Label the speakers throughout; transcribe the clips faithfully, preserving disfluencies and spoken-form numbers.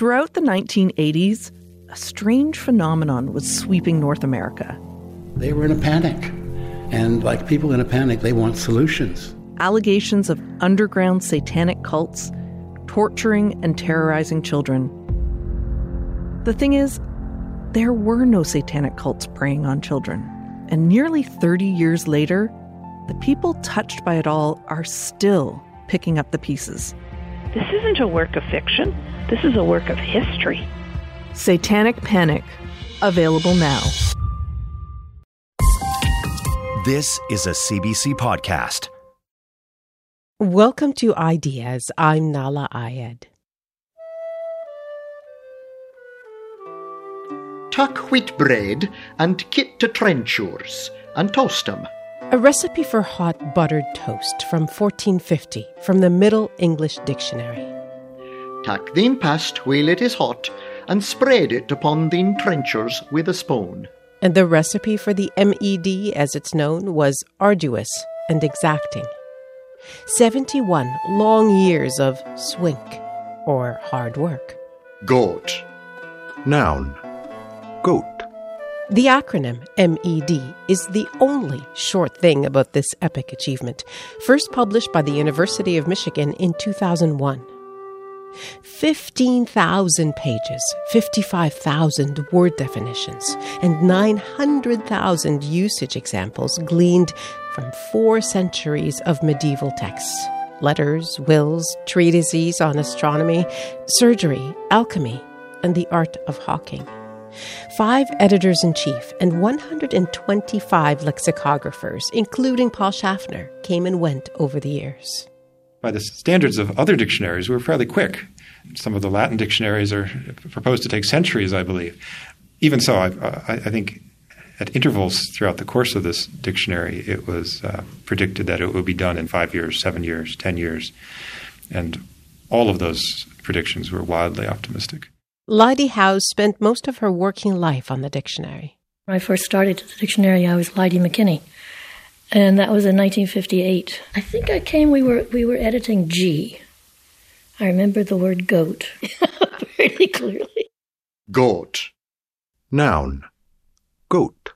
Speaker 1: Throughout the nineteen eighties, a strange phenomenon was sweeping North America.
Speaker 2: They were in a panic. And like people in a panic, they want solutions.
Speaker 1: Allegations of underground satanic cults torturing and terrorizing children. The thing is, there were no satanic cults preying on children. And nearly thirty years later, the people touched by it all are still picking up the pieces.
Speaker 3: This isn't a work of fiction. This is a work of history.
Speaker 1: Satanic Panic, available now.
Speaker 4: This is a C B C podcast.
Speaker 5: Welcome to Ideas. I'm Nahlah Ayed.
Speaker 6: Tuck wheat bread and kit to trenchers and toast 'em.
Speaker 5: A recipe for hot buttered toast from fourteen fifty from the Middle English Dictionary.
Speaker 6: Tuck thine past while it is hot and spread it upon thine trenchers with a spoon.
Speaker 5: And the recipe for the M E D, as it's known, was arduous and exacting. seventy-one long years of swink, or hard work.
Speaker 6: Goat.
Speaker 7: Noun. Goat.
Speaker 5: The acronym M E D is the only short thing about this epic achievement, first published by the University of Michigan in two thousand one. fifteen thousand pages, fifty-five thousand word definitions, and nine hundred thousand usage examples gleaned from four centuries of medieval texts. Letters, wills, treatises on astronomy, surgery, alchemy, and the art of hawking. Five editors-in-chief and one hundred twenty-five lexicographers, including Paul Schaffner, came and went over the years.
Speaker 8: By the standards of other dictionaries, we were fairly quick. Some of the Latin dictionaries are proposed to take centuries, I believe. Even so, I, I, I think at intervals throughout the course of this dictionary, it was uh, predicted that it would be done in five years, seven years, ten years. And all of those predictions were wildly optimistic.
Speaker 5: Lydie Howes spent most of her working life on the dictionary.
Speaker 9: When I first started the dictionary, I was Lydie McKinney. And that was in nineteen fifty-eight. I think I came, we were we were editing G. I remember the word goat very clearly.
Speaker 6: Goat.
Speaker 7: Noun. Goat.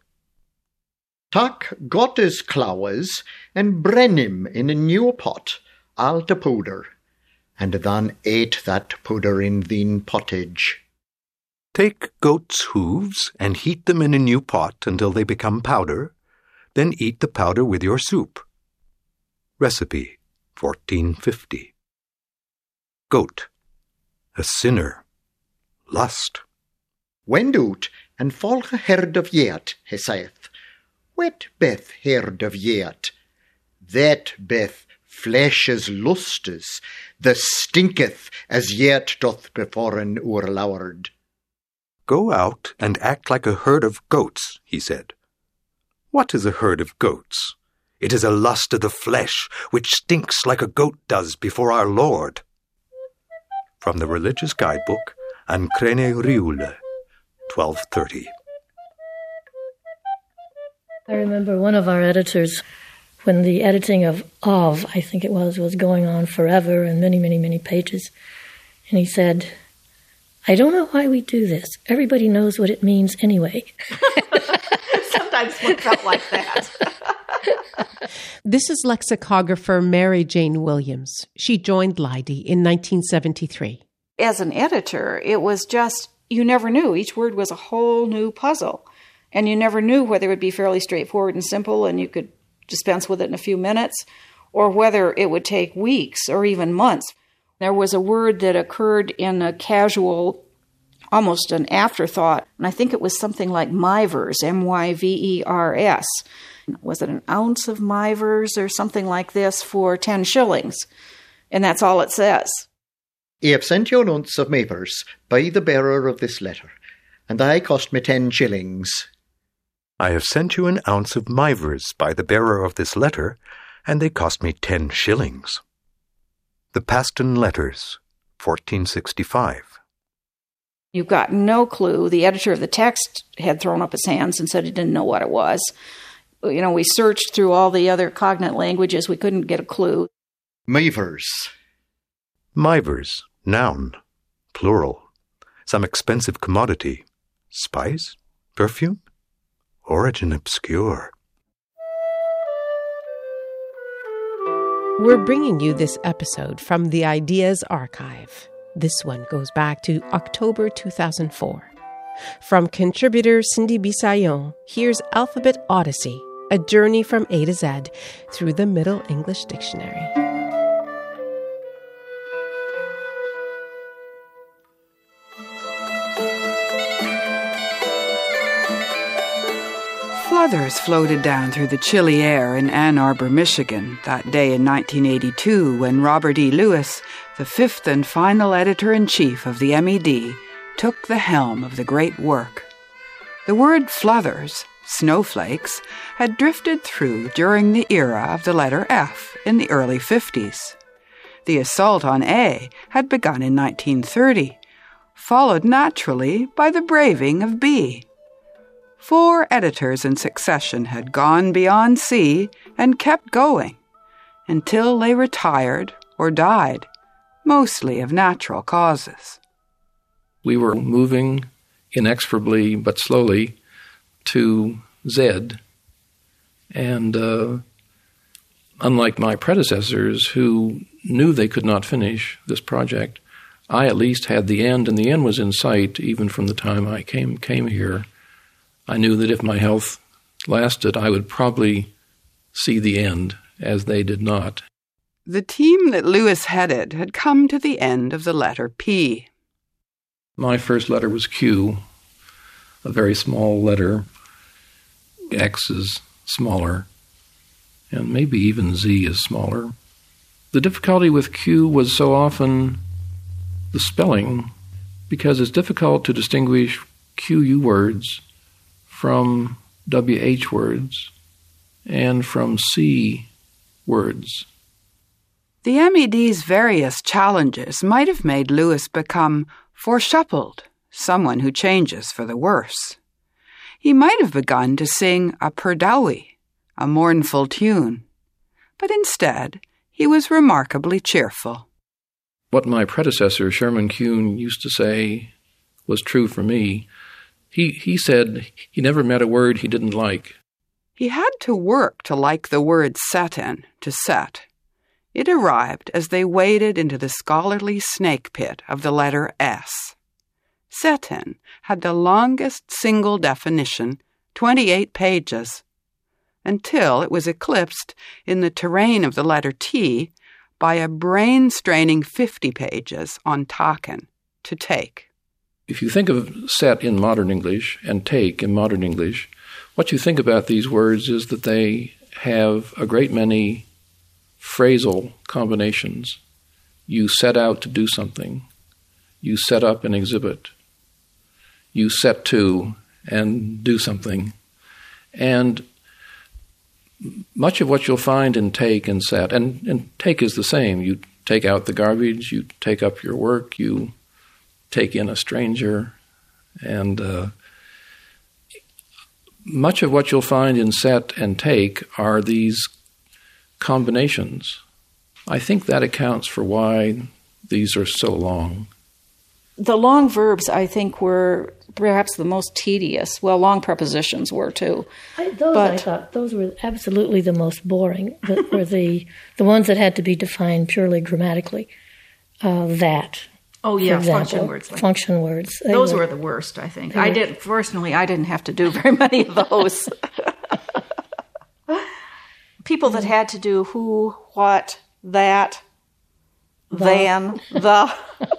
Speaker 6: Tuck got his clawers and bren him in a new pot, all to powder, and then ate that powder in thine pottage.
Speaker 7: Take goat's hooves and heat them in a new pot until they become powder. Then eat the powder with your soup. Recipe, fourteen fifty. Goat. A sinner. Lust.
Speaker 6: Wend out and folg a herd of yet, he saith. Wet beth herd of yet. That beth flesh as lustes, the stinketh as yet doth beforen oerlaured.
Speaker 7: Go out and act like a herd of goats, he said. What is a herd of goats? It is a lust of the flesh, which stinks like a goat does before our Lord. From the Religious Guidebook, An Crene Riule, twelve thirty.
Speaker 9: I remember one of our editors, when the editing of Of, I think it was, was going on forever and many, many, many pages, and he said, I don't know why we do this. Everybody knows what it means anyway.
Speaker 10: Sometimes one felt like that.
Speaker 5: This is lexicographer Mary Jane Williams. She joined Lydie in nineteen seventy-three.
Speaker 10: As an editor, it was just, you never knew. Each word was a whole new puzzle. And you never knew whether it would be fairly straightforward and simple and you could dispense with it in a few minutes, or whether it would take weeks or even months. There was a word that occurred in a casual, almost an afterthought, and I think it was something like myvers, M Y V E R S. Was it an ounce of myvers or something like this for ten shillings? And that's all it says.
Speaker 6: I have sent you an ounce of myvers by the bearer of this letter, and they cost me ten shillings.
Speaker 7: I have sent you an ounce of myvers by the bearer of this letter, and they cost me ten shillings. The Paston Letters, fourteen sixty-five.
Speaker 10: You've got no clue. The editor of the text had thrown up his hands and said he didn't know what it was. You know, we searched through all the other cognate languages. We couldn't get a clue.
Speaker 6: Myvers.
Speaker 7: Myvers, noun, plural. some expensive commodity. Spice? Perfume? Origin obscure.
Speaker 5: We're bringing you this episode from the Ideas Archive. This one goes back to October two thousand four. From contributor Cindy Bissayon, here's Alphabet Odyssey, a journey from A to Z through the Middle English Dictionary.
Speaker 11: Fluthers floated down through the chilly air in Ann Arbor, Michigan, that day in nineteen eighty-two when Robert E. Lewis, the fifth and final editor-in-chief of the M E D, took the helm of the great work. The word fluthers, snowflakes, had drifted through during the era of the letter F in the early fifties. The assault on A had begun in nineteen thirty, followed naturally by the braving of B. Four editors in succession had gone beyond C and kept going until they retired or died, mostly of natural causes.
Speaker 12: We were moving inexorably but slowly to Z, and uh, unlike my predecessors who knew they could not finish this project, I at least had the end, and the end was in sight even from the time I came came here. I knew that if my health lasted, I would probably see the end, as they did not.
Speaker 11: The team that Lewis headed had come to the end of the letter P.
Speaker 12: My first letter was Q, a very small letter. X is smaller, and maybe even Z is smaller. The difficulty with Q was so often the spelling, because it's difficult to distinguish Q U words from W H words and from C words.
Speaker 11: The M E D's various challenges might have made Lewis become foreshuffled, someone who changes for the worse. He might have begun to sing a perdowie, a mournful tune, but instead he was remarkably cheerful.
Speaker 12: What my predecessor, Sherman Kuhn, used to say was true for me. He he said he never met a word he didn't like.
Speaker 11: He had to work to like the word satin, to set. It arrived as they waded into the scholarly snake pit of the letter S. Satin had the longest single definition, twenty-eight pages, until it was eclipsed in the terrain of the letter T by a brain-straining fifty pages on taken, to take.
Speaker 12: If you think of set in modern English and take in modern English, what you think about these words is that they have a great many phrasal combinations. You set out to do something. You set up an exhibit. You set to and do something. And much of what you'll find in take and set, and, and take is the same. You take out the garbage, you take up your work, you take in a stranger, and uh, much of what you'll find in set and take are these combinations. I think that accounts for why these are so long.
Speaker 10: The long verbs, I think, were perhaps the most tedious. Well, long prepositions were too.
Speaker 9: I, those
Speaker 10: but,
Speaker 9: I thought those were absolutely the most boring. That were the the ones that had to be defined purely grammatically. Uh, that.
Speaker 10: Oh yeah,
Speaker 9: example,
Speaker 10: function words. Like,
Speaker 9: function words. They
Speaker 10: those
Speaker 9: were,
Speaker 10: were the worst, I think. I did personally. I didn't have to do very many of those. People that had to do who, what, that, the. than, the.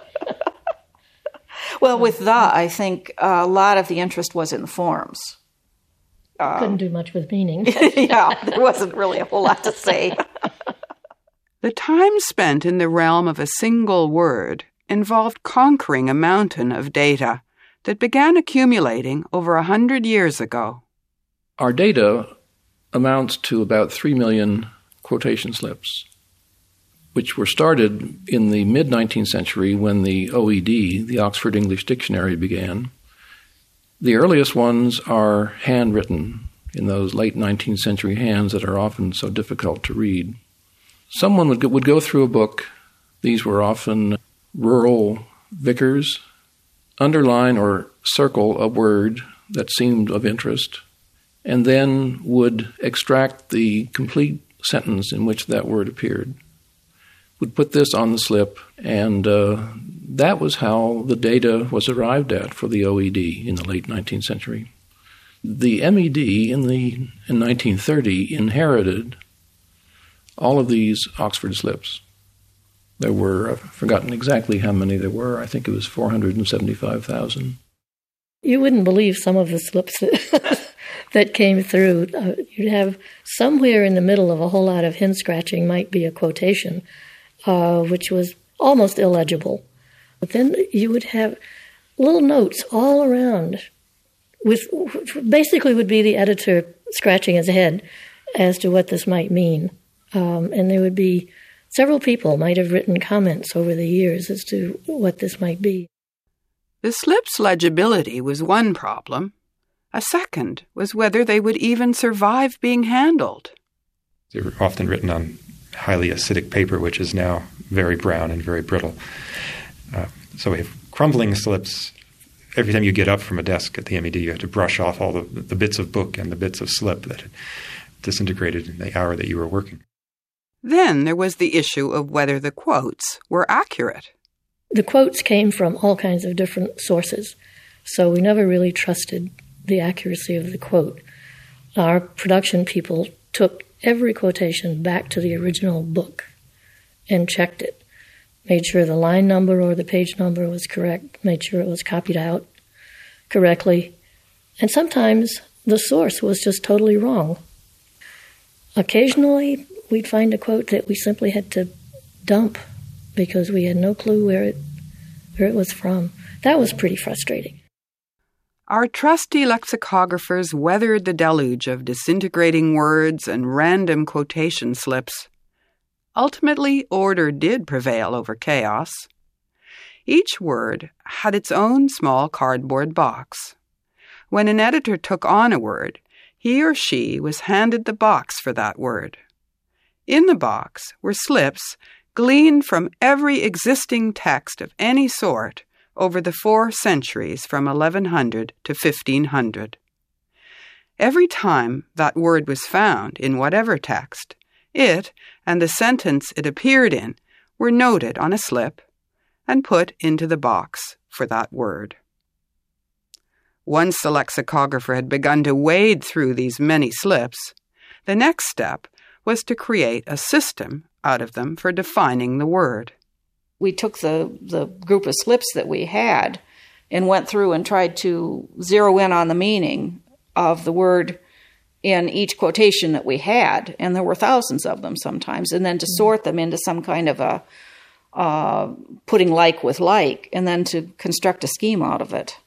Speaker 10: Well, with the, I think uh, a lot of the interest was in forms. Um,
Speaker 9: Couldn't do much with meaning.
Speaker 10: Yeah, there wasn't really a whole lot to say.
Speaker 11: The time spent in the realm of a single word involved conquering a mountain of data that began accumulating over a hundred years ago.
Speaker 12: Our data amounts to about three million quotation slips, which were started in the mid-nineteenth century when the O E D, the Oxford English Dictionary, began. The earliest ones are handwritten in those late nineteenth century hands that are often so difficult to read. Someone would go, would go through a book. These were often rural vicars underline or circle a word that seemed of interest, and then would extract the complete sentence in which that word appeared, would put this on the slip, and uh, that was how the data was arrived at for the O E D in the late nineteenth century. The M E D in the in nineteen thirty inherited all of these Oxford slips. There were, I've forgotten exactly how many there were. I think it was four hundred seventy-five thousand.
Speaker 9: You wouldn't believe some of the slips that, that came through. Uh, you'd have somewhere in the middle of a whole lot of hen scratching might be a quotation, uh, which was almost illegible. But then you would have little notes all around, with basically would be the editor scratching his head as to what this might mean. Um, and there would be several people might have written comments over the years as to what this might be.
Speaker 11: The slips' legibility was one problem. A second was whether they would even survive being handled.
Speaker 8: They were often written on highly acidic paper, which is now very brown and very brittle. Uh, so we have crumbling slips. Every time you get up from a desk at the M E D, you have to brush off all the, the bits of book and the bits of slip that had disintegrated in the hour that you were working.
Speaker 11: Then there was the issue of whether the quotes were accurate.
Speaker 9: The quotes came from all kinds of different sources, so we never really trusted the accuracy of the quote. Our production people took every quotation back to the original book and checked it, made sure the line number or the page number was correct, made sure it was copied out correctly, and sometimes the source was just totally wrong. Occasionally, we'd find a quote that we simply had to dump because we had no clue where it where it was from. That was pretty frustrating.
Speaker 11: Our trusty lexicographers weathered the deluge of disintegrating words and random quotation slips. Ultimately, order did prevail over chaos. Each word had its own small cardboard box. When an editor took on a word, he or she was handed the box for that word. In the box were slips gleaned from every existing text of any sort over the four centuries from eleven hundred to fifteen hundred. Every time that word was found in whatever text, it and the sentence it appeared in were noted on a slip and put into the box for that word. Once the lexicographer had begun to wade through these many slips, the next step was to create a system out of them for defining the word.
Speaker 10: We took the, the group of slips that we had and went through and tried to zero in on the meaning of the word in each quotation that we had, and there were thousands of them sometimes, and then to sort them into some kind of a uh, putting like with like, and then to construct a scheme out of it.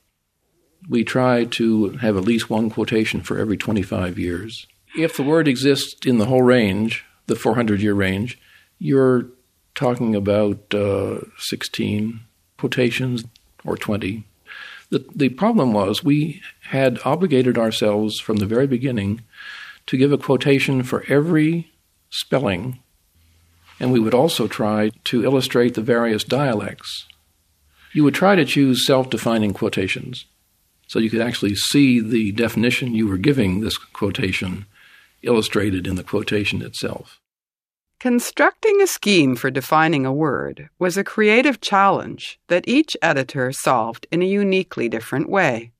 Speaker 12: We try to have at least one quotation for every twenty-five years. If the word exists in the whole range, the four hundred year range, you're talking about uh, sixteen quotations or twenty. The, the problem was we had obligated ourselves from the very beginning to give a quotation for every spelling, and we would also try to illustrate the various dialects. You would try to choose self-defining quotations, so you could actually see the definition you were giving this quotation illustrated in the quotation itself.
Speaker 11: Constructing a scheme for defining a word was a creative challenge that each editor solved in a uniquely different way.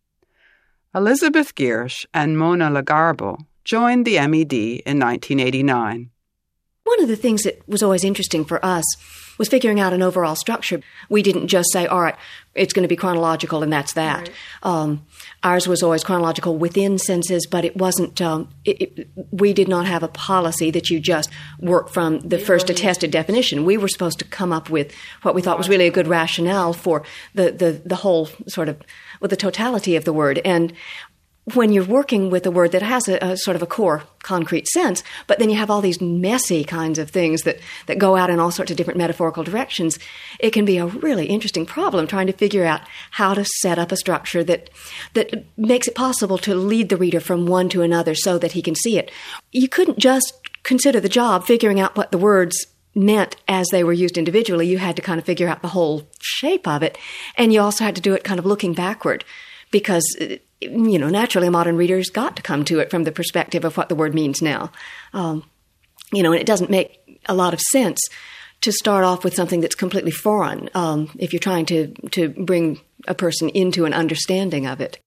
Speaker 11: Elizabeth Giersch and Mona Lagarbo joined the M E D in nineteen eighty-nine.
Speaker 13: One of the things that was always interesting for us was figuring out an overall structure. We didn't just say, all right, it's going to be chronological and that's that. Right. Um, ours was always chronological within sentences, but it wasn't, um, it, it, we did not have a policy that you just work from the first attested definition. We were supposed to come up with what we thought was really a good rationale for the, the, the whole sort of, well, the totality of the word. And when you're working with a word that has a, a sort of a core concrete sense, but then you have all these messy kinds of things that, that go out in all sorts of different metaphorical directions, it can be a really interesting problem trying to figure out how to set up a structure that that makes it possible to lead the reader from one to another so that he can see it. You couldn't just consider the job figuring out what the words meant as they were used individually. You had to kind of figure out the whole shape of it. And you also had to do it kind of looking backward because, you know, naturally modern readers got to come to it from the perspective of what the word means now. Um, you know, and it doesn't make a lot of sense to start off with something that's completely foreign um, if you're trying to, to bring a person into an understanding of it.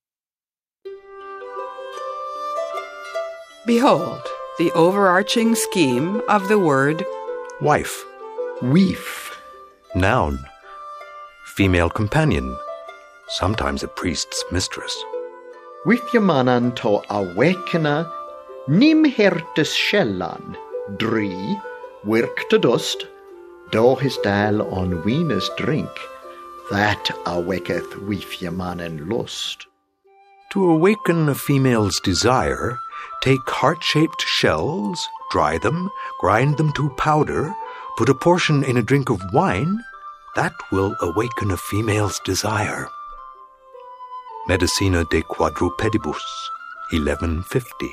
Speaker 11: Behold, the overarching scheme of the word
Speaker 7: wife,
Speaker 6: Weef.
Speaker 7: noun, female companion, sometimes a priest's mistress.
Speaker 6: Weithjamanan to awakena, nim hertes shellan, dri, wirk to dust, do his dal on weenus drink, that awaketh weithjamanan lust.
Speaker 7: To awaken a female's desire, take heart-shaped shells, dry them, grind them to powder, put a portion in a drink of wine, that will awaken a female's desire. Medicina de Quadrupedibus, eleven fifty.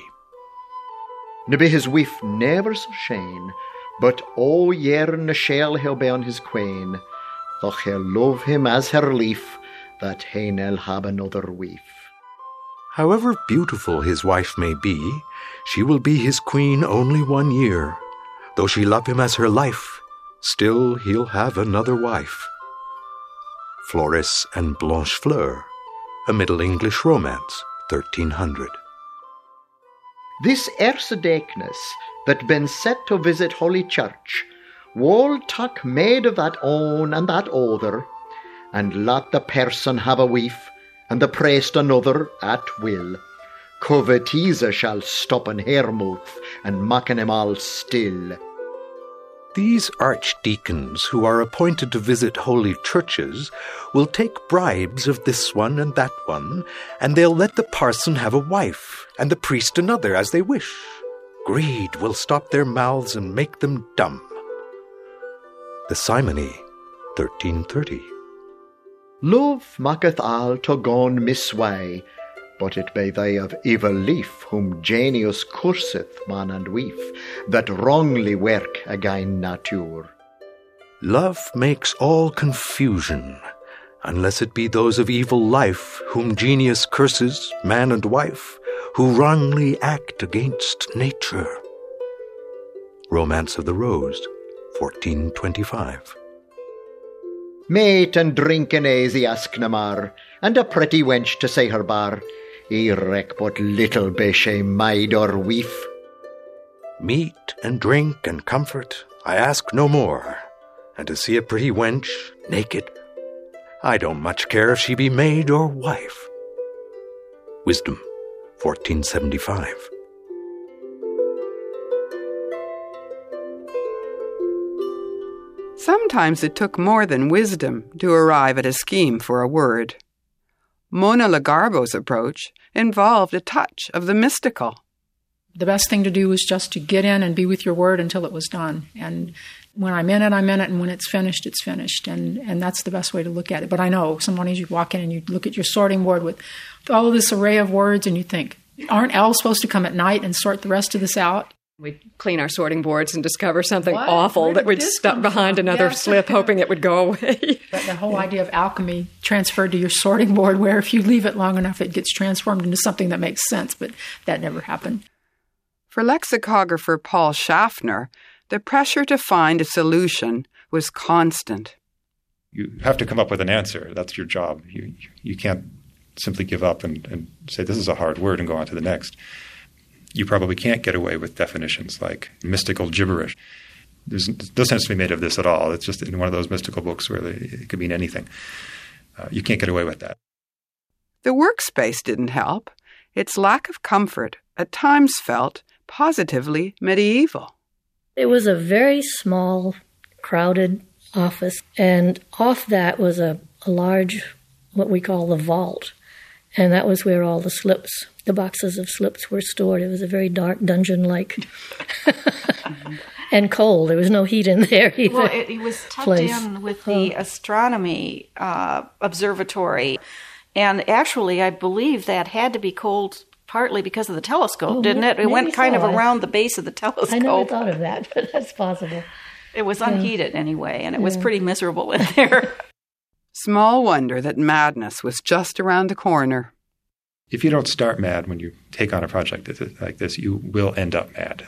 Speaker 6: Ne be his wife never so shane, but o yerne shall he'll be on his queen, though he'll love him as her lief, that he'll have another wife.
Speaker 7: However beautiful his wife may be, she will be his queen only one year. Though she love him as her life, still he'll have another wife. Floris and Blanchefleur, a Middle English romance, thirteen hundred.
Speaker 6: This Ercedeacnus that been set to visit Holy Church, wall tuck made of that own and that other, and let the person have a wife, and the priest another at will. Covetise shall stop in her mouth, and maken him all still.
Speaker 7: These archdeacons who are appointed to visit holy churches will take bribes of this one and that one, and they'll let the parson have a wife, and the priest another, as they wish. Greed will stop their mouths and make them dumb. The Simony, thirteen thirty.
Speaker 6: Love maketh all to gone misway, but it be they of evil lief whom genius curseth man and wife, that wrongly work again nature.
Speaker 7: Love makes all confusion, unless it be those of evil life whom genius curses, man and wife, who wrongly act against nature. Romance of the Rose, fourteen twenty-five.
Speaker 6: Mate and drink and aisy ask namar, and a pretty wench to say her bar, I reck but little be she maid or wife.
Speaker 7: Meat and drink and comfort, I ask no more, and to see a pretty wench naked, I don't much care if she be maid or wife. Wisdom, fourteen seventy-five.
Speaker 11: Sometimes it took more than wisdom to arrive at a scheme for a word. Mona Lagarbo's approach involved a touch of the mystical.
Speaker 14: The best thing to do was just to get in and be with your word until it was done. And when I'm in it, I'm in it, and when it's finished, it's finished. And, and that's the best way to look at it. But I know some mornings you walk in and you look at your sorting board with all of this array of words, and you think, aren't elves supposed to come at night and sort the rest of this out?
Speaker 13: We'd clean our sorting boards and discover something
Speaker 14: What?
Speaker 13: awful
Speaker 14: Where
Speaker 13: that we'd
Speaker 14: did this
Speaker 13: stuck
Speaker 14: come
Speaker 13: behind
Speaker 14: from?
Speaker 13: another
Speaker 14: Yes.
Speaker 13: slip, hoping it would go away.
Speaker 14: But the whole idea of alchemy transferred to your sorting board, where if you leave it long enough, it gets transformed into something that makes sense. But that never happened.
Speaker 11: For lexicographer Paul Schaffner, the pressure to find a solution was constant.
Speaker 8: You have to come up with an answer. That's your job. You you can't simply give up and, and say, this is a hard word, and go on to the next. You probably can't get away with definitions like mystical gibberish. There's no sense to be made of this at all. It's just in one of those mystical books where they, it could mean anything. Uh, you can't get away with that.
Speaker 11: The workspace didn't help. Its lack of comfort at times felt positively medieval.
Speaker 9: It was a very small, crowded office, and off that was a, a large, what we call the vault, and that was where all the slips, the boxes of slips were stored. It was a very dark dungeon-like and cold. There was no heat in there either.
Speaker 10: Well, it, it was tucked
Speaker 9: place.
Speaker 10: in with the astronomy uh, observatory, and actually I believe that had to be cold partly because of the telescope,
Speaker 9: Oh,
Speaker 10: didn't it? It
Speaker 9: maybe
Speaker 10: went kind
Speaker 9: so.
Speaker 10: of around the base of the telescope.
Speaker 9: I never thought of that, but that's possible.
Speaker 10: It was unheated yeah. anyway, and it
Speaker 9: yeah.
Speaker 10: was pretty miserable in there.
Speaker 11: Small wonder that madness was just around the corner.
Speaker 8: If you don't start mad when you take on a project like this, you will end up mad.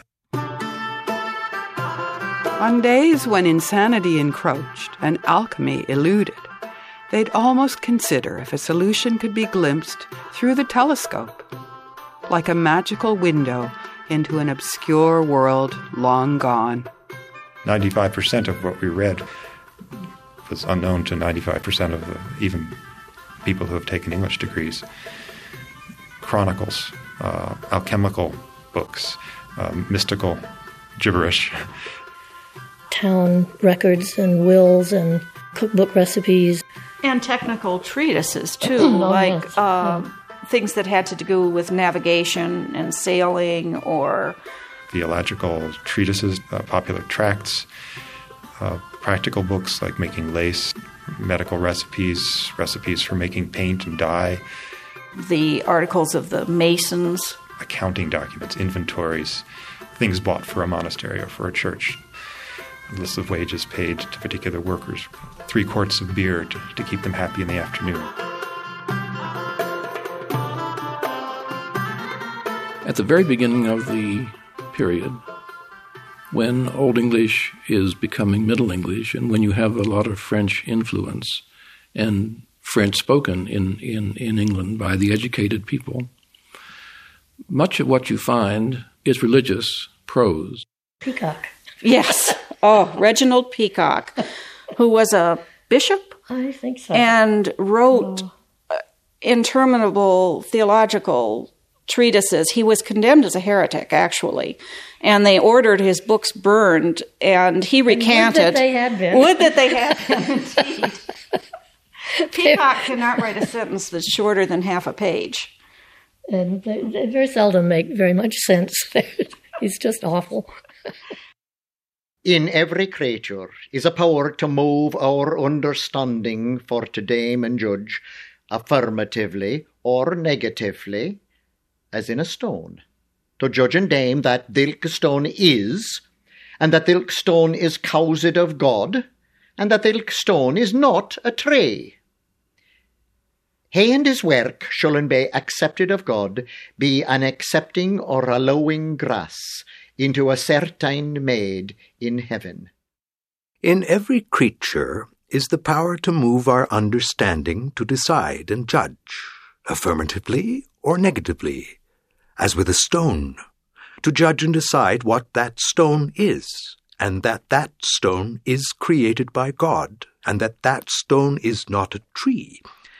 Speaker 11: On days when insanity encroached and alchemy eluded, they'd almost consider if a solution could be glimpsed through the telescope, like a magical window into an obscure world long gone.
Speaker 8: ninety-five percent of what we read was unknown to ninety-five percent of the, even people who have taken English degrees. Chronicles, uh, alchemical books, uh, mystical gibberish.
Speaker 9: Town records and wills and cookbook recipes.
Speaker 10: And technical treatises, too, like uh, things that had to do with navigation and sailing or...
Speaker 8: theological treatises, uh, popular tracts, uh, practical books like making lace, medical recipes, recipes for making paint and dye.
Speaker 10: The articles of the Masons.
Speaker 8: Accounting documents, inventories, things bought for a monastery or for a church. Lists of wages paid to particular workers. Three quarts of beer to, to keep them happy in the afternoon.
Speaker 12: At the very beginning of the period, when Old English is becoming Middle English and when you have a lot of French influence and French spoken in, in, in England by the educated people, much of what you find is religious prose.
Speaker 9: Peacock.
Speaker 10: Yes. Oh, Reginald Peacock, who was a bishop.
Speaker 9: I think so.
Speaker 10: And wrote oh. interminable theological treatises. He was condemned as a heretic, actually, and they ordered his books burned, and he recanted.
Speaker 9: And would that they had been.
Speaker 10: Would that they had been, indeed. Peacock cannot write a sentence that's shorter than half a page.
Speaker 9: And they, they very seldom make very much sense. He's just awful.
Speaker 6: In every creature is a power to move our understanding for to dame and judge affirmatively or negatively, as in a stone, to judge and dame that thilke stone is, and that thilke stone is caused of God, and that thilke stone is not a tree. He and his work shall be accepted of God, be an accepting or allowing grace into a certain made in heaven.
Speaker 7: In every creature is the power to move our understanding to decide and judge, affirmatively or negatively, as with a stone, to judge and decide what that stone is, and that that stone is created by God, and that that stone is not a tree.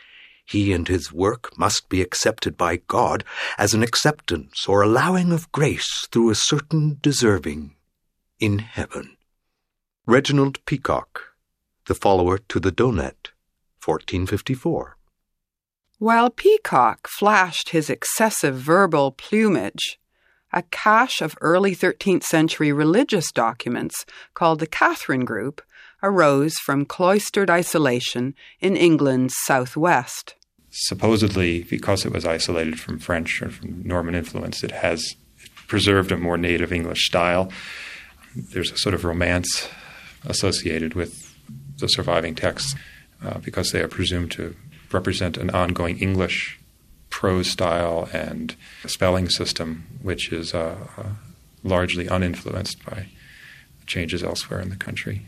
Speaker 7: He and his work must be accepted by God as an acceptance or allowing of grace through a certain deserving in heaven. Reginald Peacock, the follower to the Donet, fourteen fifty-four.
Speaker 11: While Peacock flashed his excessive verbal plumage, a cache of early thirteenth century religious documents called the Catherine Group arose from cloistered isolation in England's southwest.
Speaker 8: Supposedly, because it was isolated from French or from Norman influence, it has preserved a more native English style. There's a sort of romance associated with the surviving texts uh, because they are presumed to represent an ongoing English prose style and spelling system, which is uh, uh, largely uninfluenced by changes elsewhere in the country.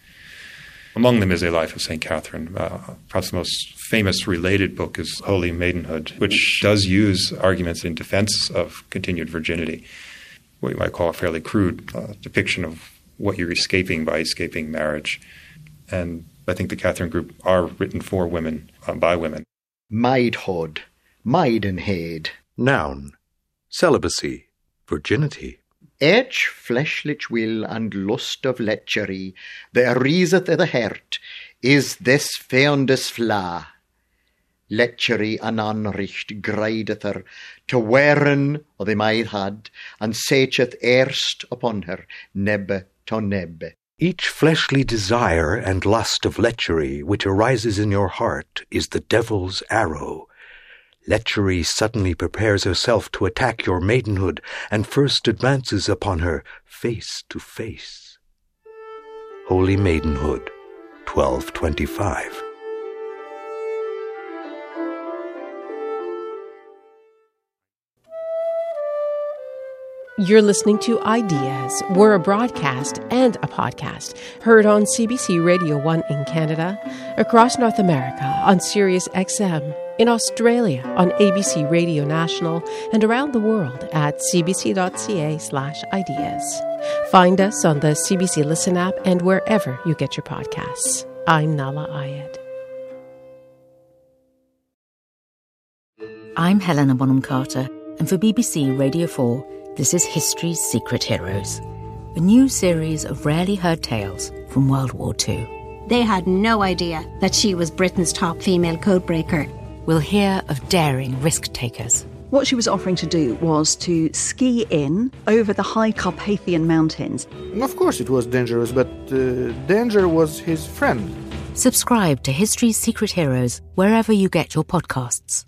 Speaker 8: Among them is A Life of Saint Catherine. Uh, perhaps the most famous related book is Holy Maidenhood, which does use arguments in defense of continued virginity, what you might call a fairly crude uh, depiction of what you're escaping by escaping marriage. And I think the Catherine Group are written for women, uh, by women.
Speaker 6: Maidhood, maidenhead.
Speaker 7: Noun, celibacy, virginity.
Speaker 6: Each fleshlich will and lust of lechery, that ariseth i' the heart, is this feondes flaw. Lechery an anricht grideth her, to wearen o' the maid had, and secheth erst upon her, nebbe to nebbe.
Speaker 7: Each fleshly desire and lust of lechery which arises in your heart is the devil's arrow. Lechery suddenly prepares herself to attack your maidenhood, and first advances upon her face to face. Holy Maidenhood, twelve twenty-five.
Speaker 5: You're listening to Ideas. We're a broadcast and a podcast heard on C B C Radio one in Canada, across North America on Sirius X M, in Australia on A B C Radio National, and around the world at cbc.ca slash ideas. Find us on the C B C Listen app and wherever you get your podcasts. I'm Nala Ayed.
Speaker 15: I'm Helena Bonham Carter, and for B B C Radio four, this is History's Secret Heroes, a new series of rarely heard tales from World War Two.
Speaker 16: They had no idea that she was Britain's top female codebreaker.
Speaker 15: We'll hear of daring risk-takers.
Speaker 17: What she was offering to do was to ski in over the high Carpathian Mountains.
Speaker 18: Of course it was dangerous, but uh, danger was his friend.
Speaker 15: Subscribe to History's Secret Heroes wherever you get your podcasts.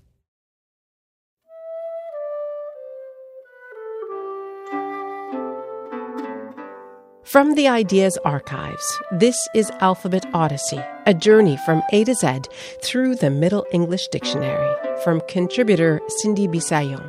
Speaker 5: From the Ideas Archives, this is Alphabet Odyssey, a journey from A to Z through the Middle English Dictionary, from contributor Cindy Bissaillon.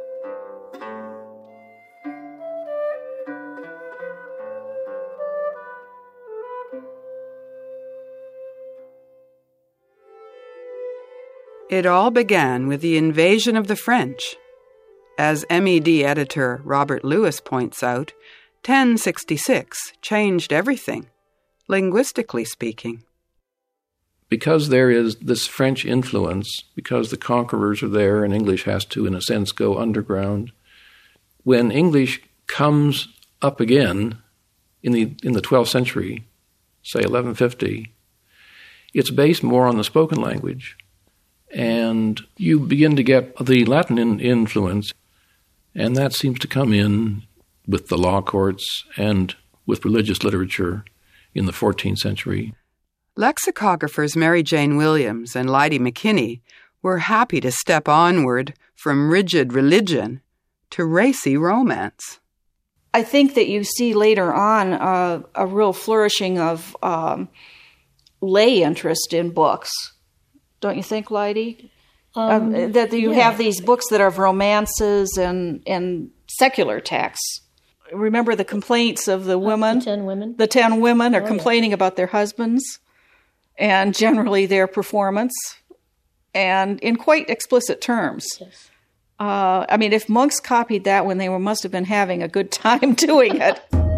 Speaker 11: It all began with the invasion of the French. As M E D editor Robert Lewis points out, ten sixty-six changed everything, linguistically speaking.
Speaker 12: Because there is this French influence, because the conquerors are there and English has to, in a sense, go underground, when English comes up again in the in the twelfth century, say eleven fifty, it's based more on the spoken language, and you begin to get the Latin in influence, and that seems to come in with the law courts and with religious literature in the fourteenth century.
Speaker 11: Lexicographers Mary Jane Williams and Lydie McKinney were happy to step onward from rigid religion to racy romance.
Speaker 10: I think that you see later on uh, a real flourishing of um, lay interest in books. Don't you think, Lydie? Um, uh, that you
Speaker 9: yeah.
Speaker 10: have these books that are of romances and, and secular texts. Remember the complaints of the women?
Speaker 9: The ten women.
Speaker 10: The ten women are
Speaker 9: oh,
Speaker 10: complaining
Speaker 9: yeah.
Speaker 10: about their husbands and generally their performance, and in quite explicit terms.
Speaker 9: Yes.
Speaker 10: Uh, I mean, if monks copied that when they were, must have been having a good time doing it.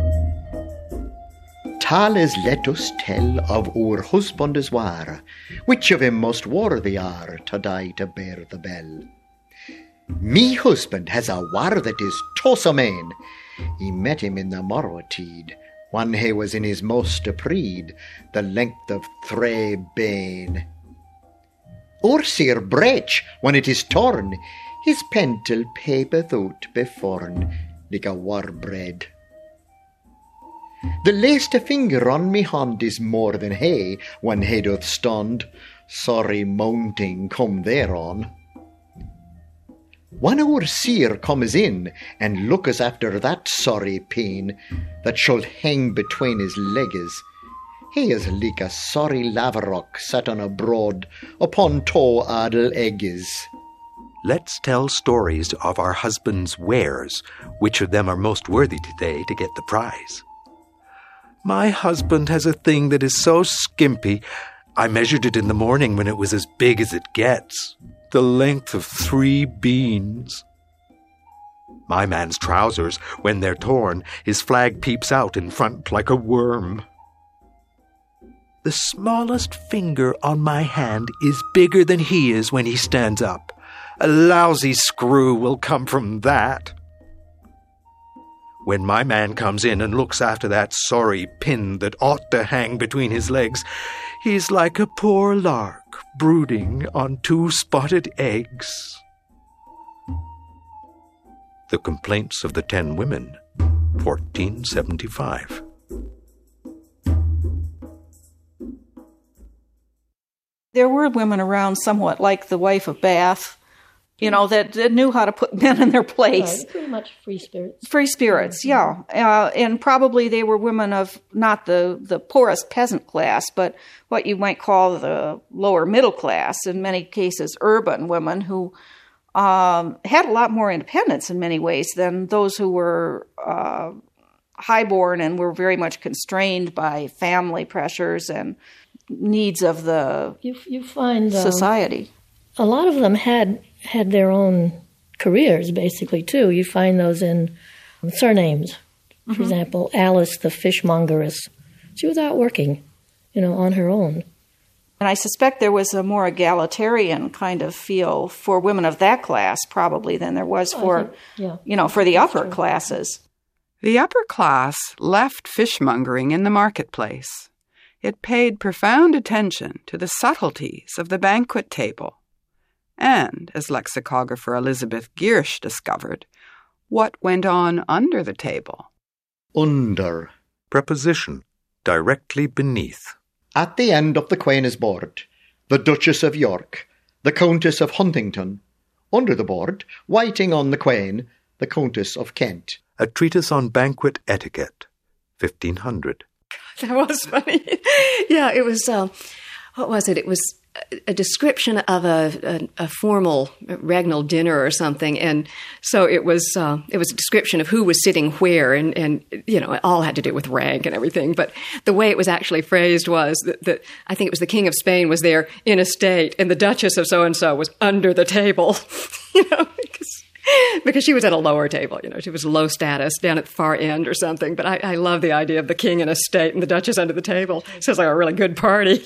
Speaker 6: Tales let us tell of our husbands war, which of him most worthy are to die to bear the bell. Me husband has a war that is toss amain. He met him in the morrowtide, when he was in his most apreed, the length of three bane. Or Sir Brech, when it is torn, his pentel papeth out beforn, like a war bread. The last a finger on me hand is more than he, when he doth stand, sorry mounting come thereon. When our seer comes in and looketh after that sorry pain that should hang between his legs, he is like a sorry laverock set on a broad upon two idle eggs.
Speaker 7: Let's tell stories of our husbands' wares. Which of them are most worthy today to get the prize? My husband has a thing that is so skimpy, I measured it in the morning when it was as big as it gets. The length of three beans. My man's trousers, when they're torn, his flag peeps out in front like a worm. The smallest finger on my hand is bigger than he is when he stands up. A lousy screw will come from that. When my man comes in and looks after that sorry pin that ought to hang between his legs, he's like a poor lark brooding on two spotted eggs. The Complaints of the Ten Women, fourteen seventy-five.
Speaker 10: There were women around somewhat like the wife of Bath, you know, that, that knew how to put men in their place.
Speaker 9: Right, pretty much free spirits.
Speaker 10: Free spirits, yeah. Uh, and probably they were women of not the, the poorest peasant class, but what you might call the lower middle class, in many cases urban women who um, had a lot more independence in many ways than those who were uh, highborn and were very much constrained by family pressures and needs of the
Speaker 9: you, you find um,
Speaker 10: society.
Speaker 9: A lot of them had had their own careers, basically, too. You find those in um, surnames. For mm-hmm. example, Alice the fishmongeress. She was out working, you know, on her own.
Speaker 10: And I suspect there was a more egalitarian kind of feel for women of that class, probably, than there was for,
Speaker 9: think, yeah.
Speaker 10: you know, for the upper true. classes.
Speaker 11: The upper class left fishmongering in the marketplace. It paid profound attention to the subtleties of the banquet table. And, as lexicographer Elizabeth Giersch discovered, what went on under the table.
Speaker 6: Under.
Speaker 7: Preposition, directly beneath.
Speaker 6: At the end of the Queen's board, the Duchess of York, the Countess of Huntington. Under the board, waiting on the Queen, the Countess of Kent.
Speaker 7: A treatise on banquet etiquette, fifteen hundred.
Speaker 13: That was funny. Yeah, it was, uh, what was it? It was a description of a, a, a formal regnal dinner or something, and so it was uh, it was a description of who was sitting where, and, and you know, it all had to do with rank and everything, but the way it was actually phrased was that, that I think it was the King of Spain was there in a state, and the Duchess of so-and-so was under the table, you know, because... Because she was at a lower table, you know, she was low status down at the far end or something. But I, I love the idea of the king in a state and the Duchess under the table. Sounds like a really good party.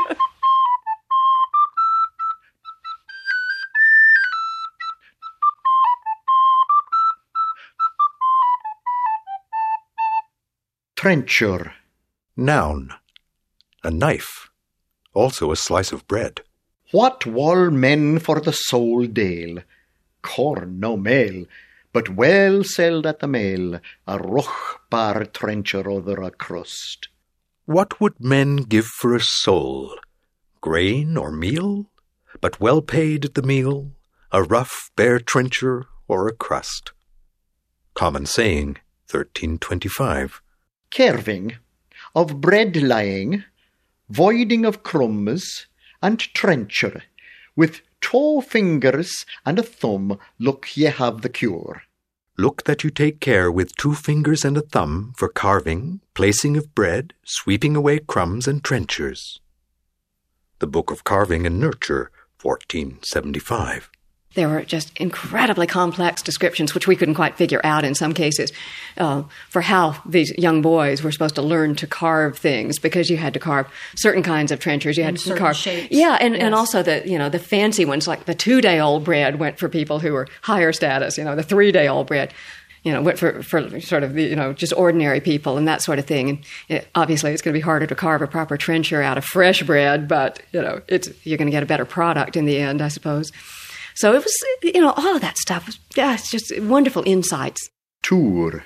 Speaker 6: Trencher.
Speaker 7: Noun. A knife. Also a slice of bread.
Speaker 6: What wall men for the sole dale? Corn no meal, but well selled at the mail, a rough bar trencher over a crust.
Speaker 7: What would men give for a soul? Grain or meal? But well paid at the meal, a rough bare trencher or a crust. Common saying, thirteen twenty-five.
Speaker 6: Carving, of bread lying, voiding of crumbs, and trencher, with two fingers and a thumb, look ye have the cure.
Speaker 7: Look that you take care with two fingers and a thumb for carving, placing of bread, sweeping away crumbs and trenchers. The Book of Carving and Nurture, fourteen seventy-five.
Speaker 13: There were just incredibly complex descriptions, which we couldn't quite figure out in some cases, uh, for how these young boys were supposed to learn to carve things, because you had to carve certain kinds of trenchers. You had
Speaker 14: and
Speaker 13: to carve
Speaker 14: shapes.
Speaker 13: Yeah, and,
Speaker 14: yes.
Speaker 13: and also the you know the fancy ones, like the two-day-old bread went for people who were higher status. You know, the three-day-old bread, you know, went for, for sort of the, you know, just ordinary people and that sort of thing. And it, obviously, it's going to be harder to carve a proper trencher out of fresh bread, but you know, it's you're going to get a better product in the end, I suppose. So it was, you know, all of that stuff was, yeah, it's just wonderful insights.
Speaker 6: Tour.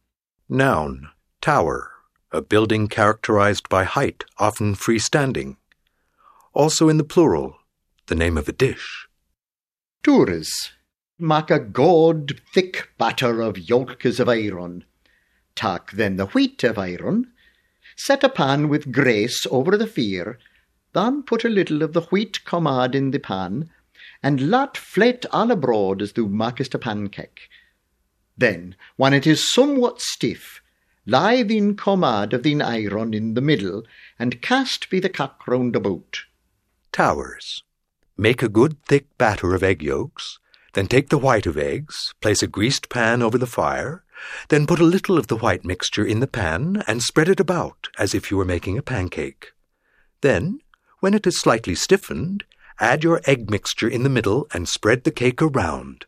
Speaker 7: Noun, tower, a building characterized by height, often freestanding. Also in the plural, the name of a dish.
Speaker 6: Tours. Make a good thick batter of yolks of iron. Take then the wheat of iron. Set a pan with grace over the fire. Then put a little of the wheat commode in the pan, and let flat all abroad as thou makest a pancake. Then, when it is somewhat stiff, lie thine commode of thine iron in the middle, and cast be the cock round about.
Speaker 7: Towers. Make a good thick batter of egg yolks, then take the white of eggs, place a greased pan over the fire, then put a little of the white mixture in the pan, and spread it about as if you were making a pancake. Then, when it is slightly stiffened, add your egg mixture in the middle and spread the cake around.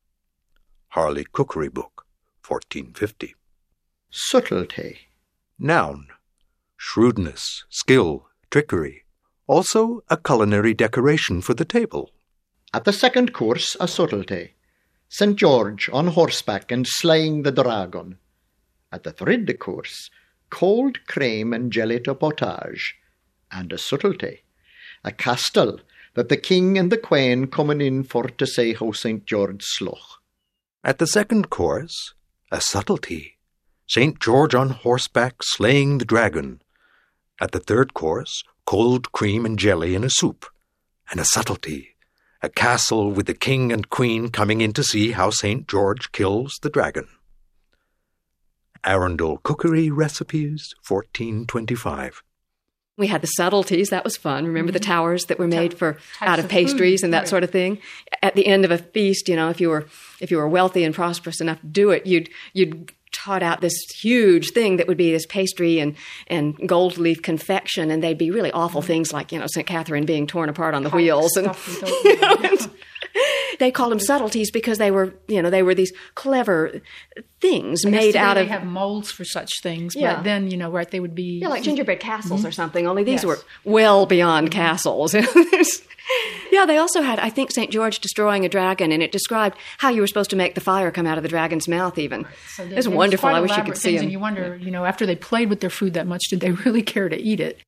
Speaker 7: Harley Cookery Book, fourteen fifty.
Speaker 6: Subtlety.
Speaker 7: Noun. Shrewdness, skill, trickery. Also a culinary decoration for the table.
Speaker 6: At the second course, a subtlety. Saint George on horseback and slaying the dragon. At the third course, cold cream and jelly to potage. And a subtlety. A castle that the king and the queen coming in for to say how Saint George sloch.
Speaker 7: At the second course, a subtlety, Saint George on horseback slaying the dragon. At the third course, cold cream and jelly in a soup, and a subtlety, a castle with the king and queen coming in to see how Saint George kills the dragon. Arundel Cookery Recipes, fourteen twenty-five.
Speaker 13: We had the subtleties. That was fun. Remember the towers that were made for out of pastries and that sort of thing. At the end of a feast, you know, if you were if you were wealthy and prosperous enough to do it, you'd you'd trot out this huge thing that would be this pastry and and gold leaf confection, and they'd be really awful things like, you know, Saint Catherine being torn apart on the wheels, and, you know, and they called them subtleties because they were, you know, they were these clever things
Speaker 14: I
Speaker 13: made out
Speaker 14: they
Speaker 13: of.
Speaker 14: They have molds for such things,
Speaker 13: yeah.
Speaker 14: But then, you know, right, they would be
Speaker 13: yeah, like gingerbread castles mm-hmm. or something. Only these
Speaker 14: yes.
Speaker 13: were well beyond castles. Yeah, they also had, I think, Saint George destroying a dragon, and it described how you were supposed to make the fire come out of the dragon's mouth. Even
Speaker 14: so
Speaker 13: it was wonderful. I wish you could see them.
Speaker 14: And you wonder, you know, after they played with their food that much, did they really care to eat it?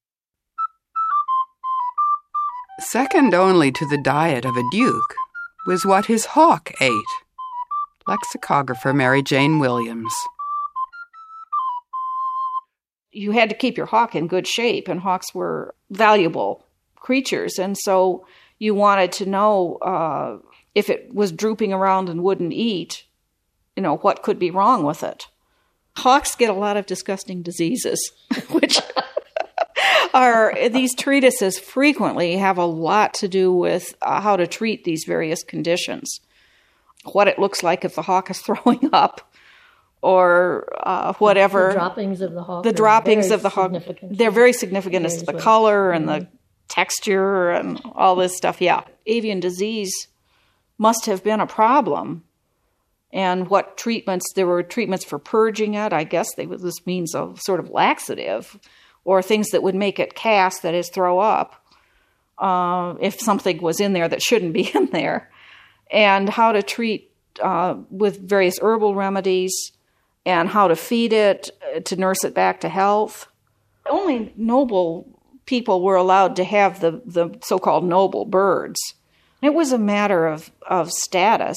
Speaker 11: Second only to the diet of a duke was what his hawk ate. Lexicographer Mary Jane Williams.
Speaker 10: You had to keep your hawk in good shape, and hawks were valuable creatures, and so you wanted to know uh, if it was drooping around and wouldn't eat, you know, what could be wrong with it. Hawks get a lot of disgusting diseases, which are, these treatises frequently have a lot to do with uh, how to treat these various conditions. What it looks like if the hawk is throwing up, or uh, whatever.
Speaker 9: The droppings of the hawk.
Speaker 10: The droppings of the hawk. They're very significant as to the color and the texture and all this stuff. Yeah. Avian disease must have been a problem. And what treatments, there were treatments for purging it. I guess they, this means a sort of laxative, or things that would make it cast, that is, throw up, uh, if something was in there that shouldn't be in there. And how to treat uh, with various herbal remedies, and how to feed it to nurse it back to health. Only noble people were allowed to have the, the so-called noble birds. It was a matter of, of status.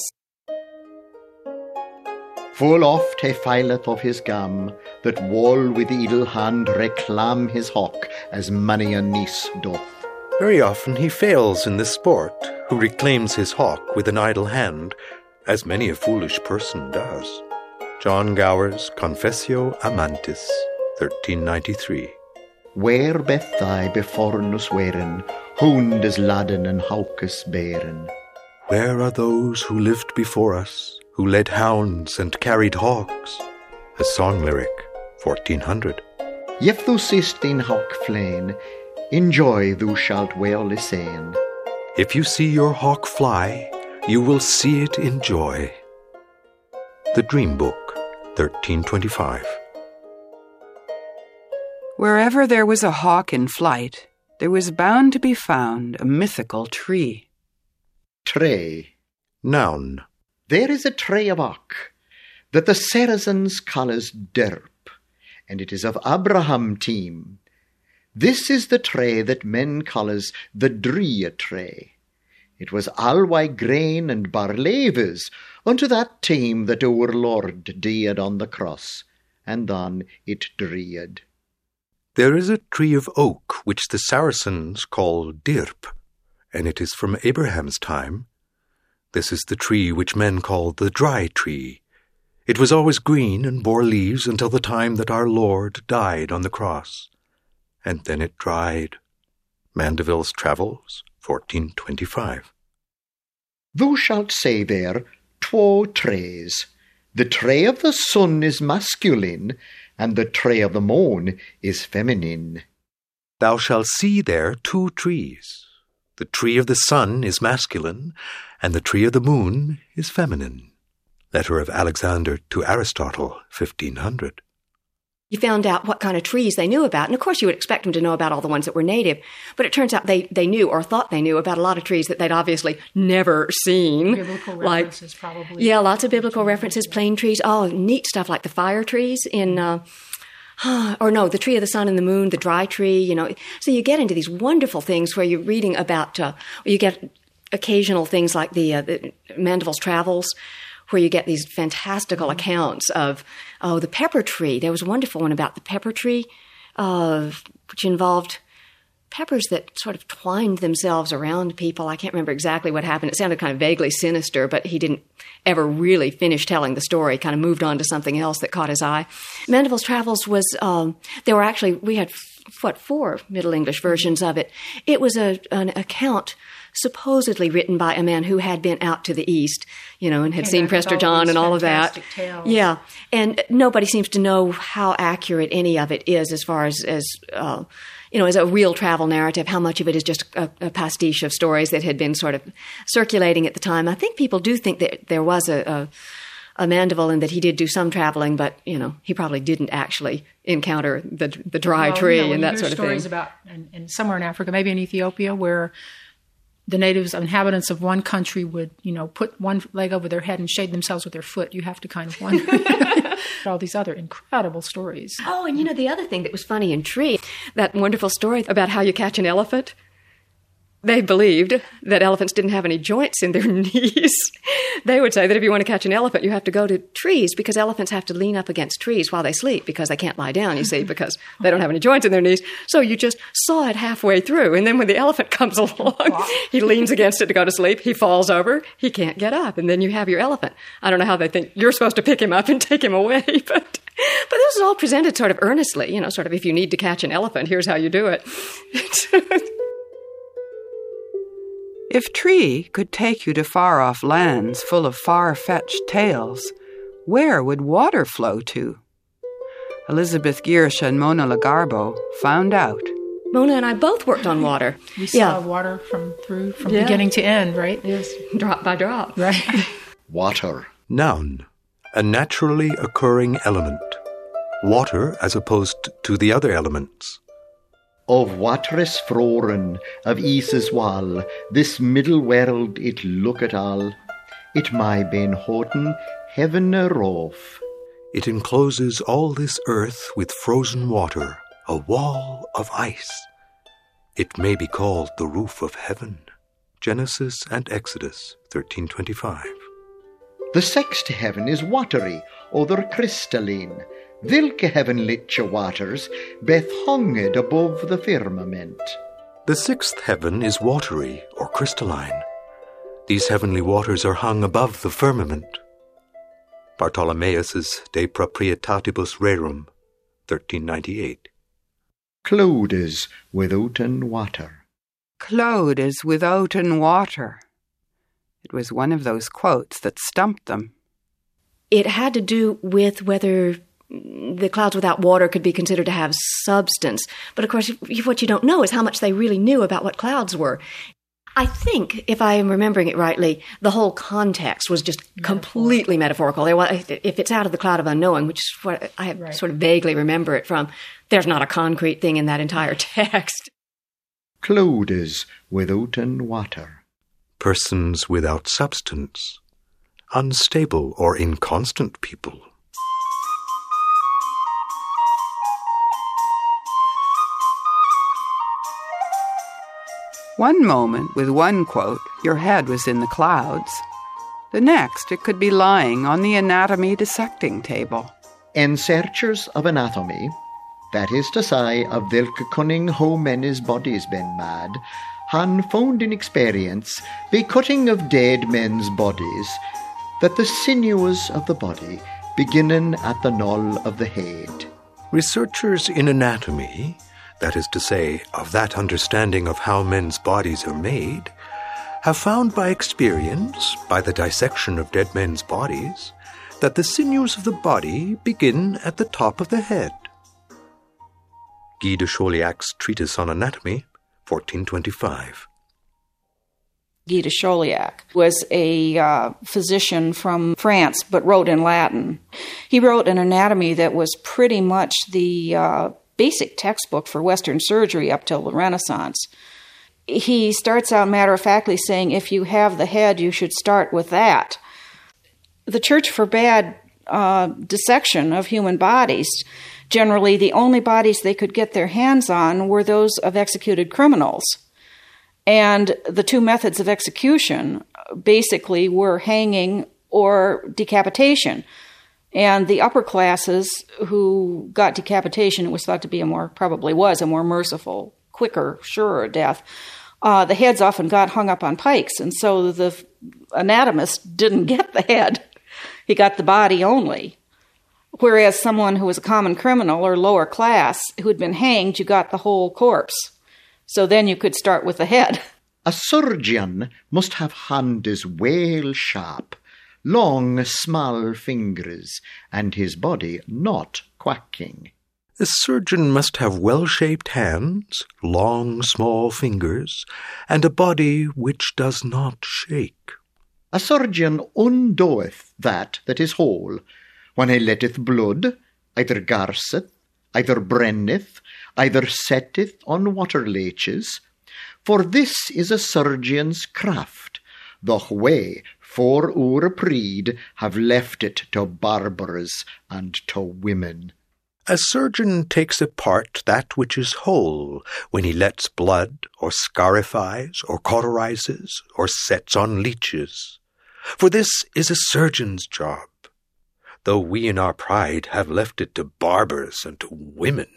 Speaker 6: Full oft he fileth of his gam, that wall with idle hand reclam his hawk, as many a niece doth.
Speaker 7: Very often he fails in this sport, who reclaims his hawk with an idle hand, as many a foolish person does. John Gower's Confessio Amantis, thirteen ninety-three.
Speaker 6: Where beth thy before us weren, hound as ladden and haukus beren?
Speaker 7: Where are those who lived before us, who led hounds and carried hawks? A song lyric, fourteen hundred.
Speaker 6: If thou seest thine hawk flain, in joy thou shalt well listen.
Speaker 7: If you see your hawk fly, you will see it in joy. The Dream Book, thirteen twenty-five.
Speaker 11: Wherever there was a hawk in flight, there was bound to be found a mythical tree.
Speaker 6: Tree.
Speaker 7: Noun.
Speaker 6: There is a tree of oak that the Saracens call as derp, and it is of Abraham team. This is the tree that men call as the Drea tree. It was alway grain and barleyves unto that time that our Lord died on the cross, and on it dreed.
Speaker 7: There is a tree of oak which the Saracens call dirp, and it is from Abraham's time. This is the tree which men call the dry tree. It was always green and bore leaves until the time that our Lord died on the cross, and then it dried. Mandeville's Travels, fourteen twenty-five.
Speaker 6: Thou shalt say there twa trees. The tree of the sun is masculine, and the tree of the moon is feminine.
Speaker 7: Thou shalt see there two trees. The tree of the sun is masculine, and the tree of the moon is feminine. Letter of Alexander to Aristotle, fifteen hundred.
Speaker 13: You found out what kind of trees they knew about. And of course you would expect them to know about all the ones that were native. But it turns out they, they knew or thought they knew about a lot of trees that they'd obviously never seen.
Speaker 14: Biblical
Speaker 13: like,
Speaker 14: references probably.
Speaker 13: Yeah, lots of biblical references, plane trees. Oh, neat stuff like the fire trees in uh, or no, the tree of the sun and the moon, the dry tree, you know. So you get into these wonderful things where you're reading about, uh, you get occasional things like the, uh, the Mandeville's Travels, where you get these fantastical accounts of, oh, the pepper tree. There was a wonderful one about the pepper tree, uh, which involved peppers that sort of twined themselves around people. I can't remember exactly what happened. It sounded kind of vaguely sinister, but he didn't ever really finish telling the story, kind of moved on to something else that caught his eye. Mandeville's Travels was, um, there were actually, we had, what, four Middle English versions of it. It was a an account supposedly written by a man who had been out to the East, you know, and had
Speaker 14: Came
Speaker 13: seen
Speaker 14: back
Speaker 13: Prester
Speaker 14: with all
Speaker 13: John
Speaker 14: these
Speaker 13: and all of that.
Speaker 14: fantastic tales.
Speaker 13: Yeah. And nobody seems to know how accurate any of it is as far as, as uh, you know, as a real travel narrative, how much of it is just a, a pastiche of stories that had been sort of circulating at the time. I think people do think that there was a, a, a Mandeville and that he did do some traveling, but, you know, he probably didn't actually encounter the the dry
Speaker 14: well,
Speaker 13: tree
Speaker 14: you know,
Speaker 13: and
Speaker 14: you
Speaker 13: that
Speaker 14: hear
Speaker 13: sort of
Speaker 14: stories
Speaker 13: thing.
Speaker 14: about, and, and somewhere in Africa, maybe in Ethiopia, where the natives, inhabitants of one country would, you know, put one leg over their head and shade themselves with their foot. You have to kind of wonder. All these other incredible stories.
Speaker 13: Oh, and you know, the other thing that was funny in Tree, that wonderful story about how you catch an elephant. They believed that elephants didn't have any joints in their knees. They would say that if you want to catch an elephant, you have to go to trees because elephants have to lean up against trees while they sleep because they can't lie down, you see, because they don't have any joints in their knees. So you just saw it halfway through. And then when the elephant comes along, he leans against it to go to sleep. He falls over. He can't get up. And then you have your elephant. I don't know how they think you're supposed to pick him up and take him away, but but this is all presented sort of earnestly, you know, sort of if you need to catch an elephant, here's how you do it.
Speaker 11: If Tree could take you to far-off lands full of far-fetched tales, where would water flow to? Elizabeth Giersch and Mona Lagarbo found out.
Speaker 13: Mona and I both worked on water.
Speaker 14: We saw
Speaker 13: yeah.
Speaker 14: water from through from
Speaker 13: Yeah.
Speaker 14: beginning to end, right?
Speaker 13: Yes, drop by drop.
Speaker 14: Right.
Speaker 6: Water.
Speaker 7: Noun, a naturally occurring element. Water as opposed to the other elements.
Speaker 6: Of wateris froren, of Isis wall, this middle world it looketh all. It my ben hoten, heaven a roof.
Speaker 7: It encloses all this earth with frozen water, a wall of ice. It may be called the roof of heaven. Genesis and Exodus, thirteen twenty-five.
Speaker 6: The sixth heaven is watery, other crystalline. Vilke heavenliche waters, beth hunged above the firmament.
Speaker 7: The sixth heaven is watery or crystalline. These heavenly waters are hung above the firmament. Bartholomeus' De Proprietatibus Rerum, thirteen ninety-eight.
Speaker 6: Cloud is withouten water.
Speaker 11: Cloud is withouten water. It was one of those quotes that stumped them.
Speaker 13: It had to do with whether the clouds without water could be considered to have substance. But of course, what you don't know is how much they really knew about what clouds were. I think, if I am remembering it rightly, the whole context was just completely metaphorical. There was, if it's out of the cloud of unknowing, which is what I right. sort of vaguely remember it from, there's not a concrete thing in that entire text.
Speaker 6: Cloud is withouten water.
Speaker 7: Persons without substance. Unstable or inconstant people.
Speaker 11: One moment, with one quote, your head was in the clouds. The next, it could be lying on the anatomy dissecting table.
Speaker 6: En searchers of anatomy, that is to say, of vilke cunning how men's bodies been mad, han found in experience, by cutting of dead men's bodies, that the sinews of the body beginnen at the knoll of the head.
Speaker 7: Researchers in anatomy, that is to say, of that understanding of how men's bodies are made, have found by experience, by the dissection of dead men's bodies, that the sinews of the body begin at the top of the head. Guy de Chauliac's Treatise on Anatomy, fourteen twenty-five.
Speaker 10: Guy de Chauliac was a uh, physician from France, but wrote in Latin. He wrote an anatomy that was pretty much the uh, basic textbook for Western surgery up till the Renaissance. He starts out matter-of-factly saying, if you have the head, you should start with that. The Church forbade uh, dissection of human bodies Generally, the only bodies they could get their hands on were those of executed criminals. And the two methods of execution basically were hanging or decapitation. And the upper classes who got decapitation was thought to be a more, probably was a more merciful, quicker, surer death. Uh, the heads often got hung up on pikes, and so the anatomist didn't get the head. He got the body only. Whereas someone who was a common criminal or lower class who had been hanged, you got the whole corpse. So then you could start with the head.
Speaker 6: A surgeon must have hands well sharp, long small fingers, and his body not quacking.
Speaker 7: A surgeon must have well-shaped hands, long small fingers, and a body which does not shake.
Speaker 6: A surgeon undoeth that that is whole, when he letteth blood, either garseth, either brenneth, either setteth on water leeches. For this is a surgeon's craft, though we, for our pride, have left it to barbers and to women.
Speaker 7: A surgeon takes apart that which is whole, when he lets blood, or scarifies, or cauterizes, or sets on leeches. For this is a surgeon's job, though we in our pride have left it to barbers and to women.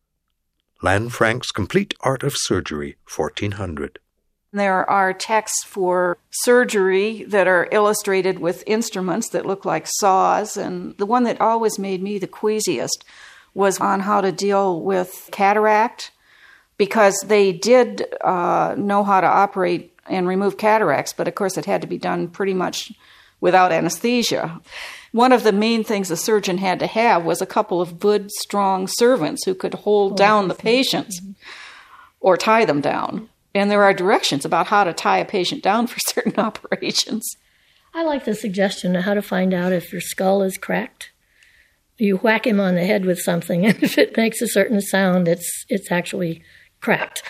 Speaker 7: Lanfranc's Complete Art of Surgery, fourteen hundred.
Speaker 10: There are texts for surgery that are illustrated with instruments that look like saws, and the one that always made me the queasiest was on how to deal with cataract, because they did uh, know how to operate and remove cataracts, but of course it had to be done pretty much without anesthesia. One of the main things a surgeon had to have was a couple of good, strong servants who could hold down the patients or tie them down. And there are directions about how to tie a patient down for certain operations.
Speaker 9: I like the suggestion of how to find out if your skull is cracked. You whack him on the head with something, and if it makes a certain sound, it's it's actually cracked.